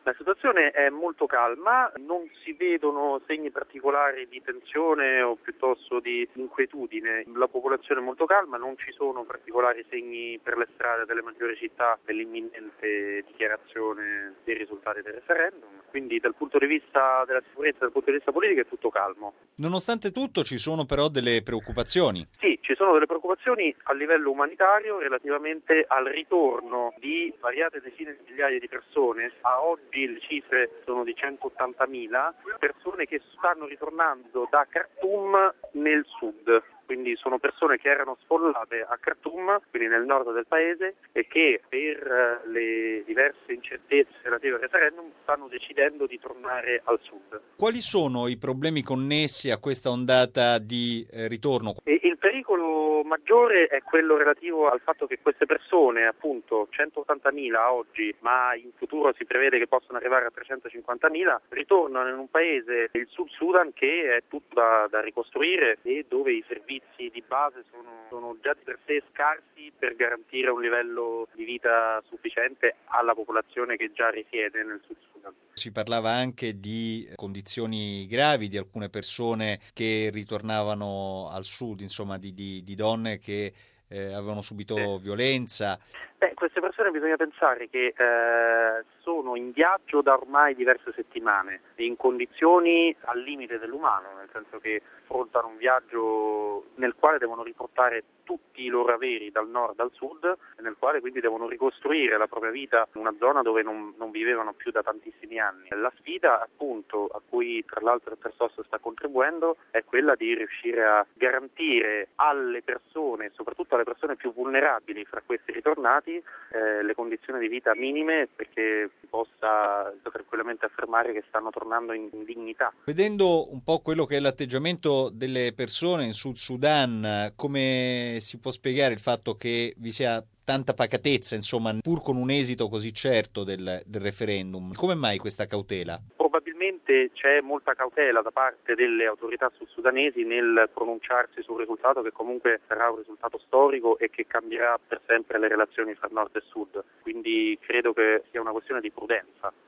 La situazione è molto calma, non si vedono segni particolari di tensione o piuttosto di inquietudine. La popolazione è molto calma, non ci sono particolari segni per le strade delle maggiori città dell'imminente dichiarazione dei risultati del referendum. Quindi dal punto di vista della sicurezza, dal punto di vista politico è tutto calmo. Nonostante tutto ci sono però delle preoccupazioni. Sì, ci sono delle preoccupazioni a livello umanitario relativamente al ritorno di svariate decine di migliaia di persone. A oggi le cifre sono di 180.000 persone che stanno ritornando da Khartoum nel sud. Quindi sono persone che erano sfollate a Khartoum, quindi nel nord del paese, e che per le diverse incertezze relative al referendum stanno decidendo di tornare al sud. Quali sono i problemi connessi a questa ondata di ritorno? Il pericolo maggiore è quello relativo al fatto che queste persone, appunto 180.000 oggi, ma in futuro si prevede che possano arrivare a 350.000, ritornano in un paese, il Sud Sudan, che è tutto da ricostruire e dove i servizi di base sono già di per sé scarsi per garantire un livello di vita sufficiente alla popolazione che già risiede nel Sud Sudan. Si parlava anche di condizioni gravi di alcune persone che ritornavano al sud, insomma di donne che avevano subito violenza. Queste persone bisogna pensare che sono in viaggio da ormai diverse settimane, in condizioni al limite dell'umano, nel senso che affrontano un viaggio nel quale devono riportare tutti i loro averi dal nord al sud, e nel quale quindi devono ricostruire la propria vita in una zona dove non vivevano più da tantissimi anni. La sfida, appunto, a cui tra l'altro il Tersos sta contribuendo, è quella di riuscire a garantire alle persone, soprattutto alle persone più vulnerabili fra questi ritornati, le condizioni di vita minime perché si possa tranquillamente affermare che stanno tornando in dignità. Vedendo un po' quello che è l'atteggiamento delle persone in Sud Sudan, come si può spiegare il fatto che vi sia tanta pacatezza, insomma, pur con un esito così certo del referendum? Come mai questa cautela? Probabilmente c'è molta cautela da parte delle autorità sudsudanesi nel pronunciarsi sul risultato, che comunque sarà un risultato storico e che cambierà per sempre le relazioni fra nord e sud. Quindi credo che sia una questione di prudenza.